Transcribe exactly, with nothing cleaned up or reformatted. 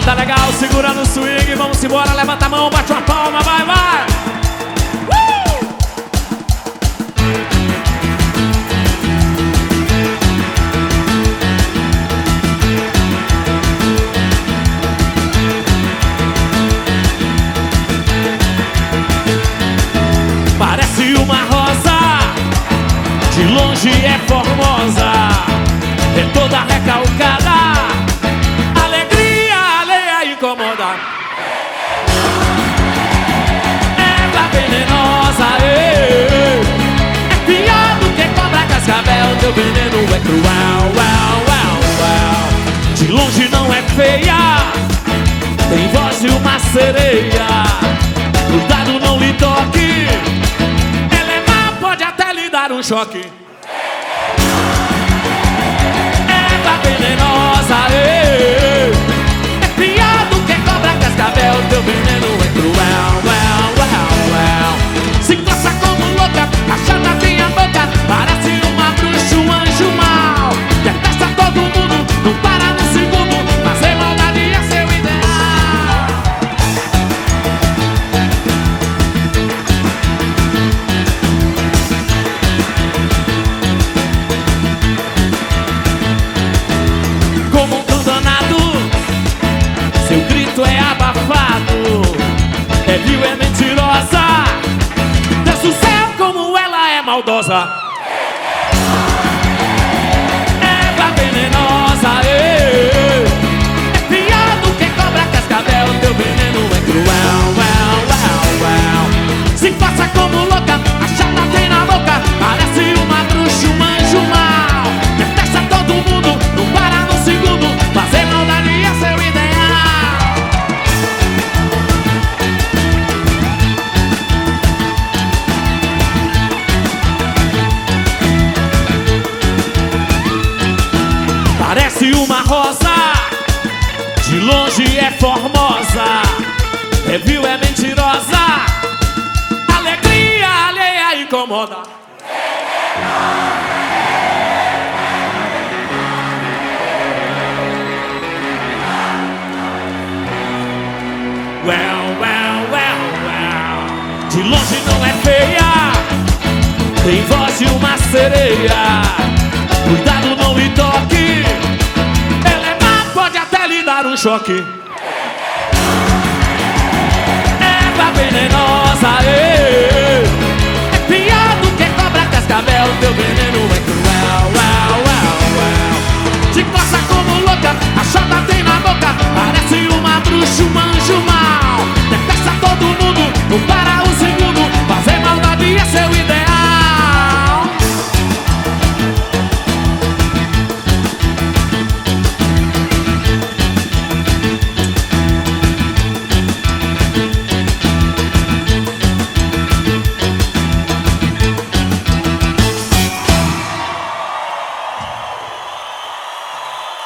Tá legal, segura no swing, vamos embora, levanta a mão, bate uma palma, vai, vai! Uh! Parece uma rosa, de longe é formosa, é toda recalcada, alegria alheia incomoda. Ela venenosa, ei, é pior do que cobra cascavel, teu veneno é cruel, well, well, well. De longe não é feia, tem voz de uma sereia, cuidado não lhe toque, ela é má, pode até lhe dar um choque. Venenosa, ei, é pior do que cobra cascavel, teu veneno é cruel, well, well, well. Se coça como louca, a chata tem a boca, parece uma bruxa, um anjo mau. Detesta todo mundo, não para no segundo, fazer maldade é seu ideal. Como um cão danado, seu grito é abafado, é vil, é mentirosa, Deus do céu, como ela é maldosa. Eva venenosa, ei, é pior do que cobra cascavel, teu veneno é cruel, well, well, well. Se faça como louca, a chata tem na boca, parece uma bruxa, um anjo mau. Detesta todo mundo, não para no segundo, fazer maldade é seu ideal. Parece uma rosa, de longe é formosa, é vil, é mentirosa, alegria alheia incomoda. Well, well, well, well. De longe não é feia, tem voz de uma sereia, cuidado não lhe toque, ela é má, pode até lhe dar um choque. Eva venenosa, ei, é pior do que cobra cascavel, teu veneno é cruel, well, well, well. Te coça como louca, a chata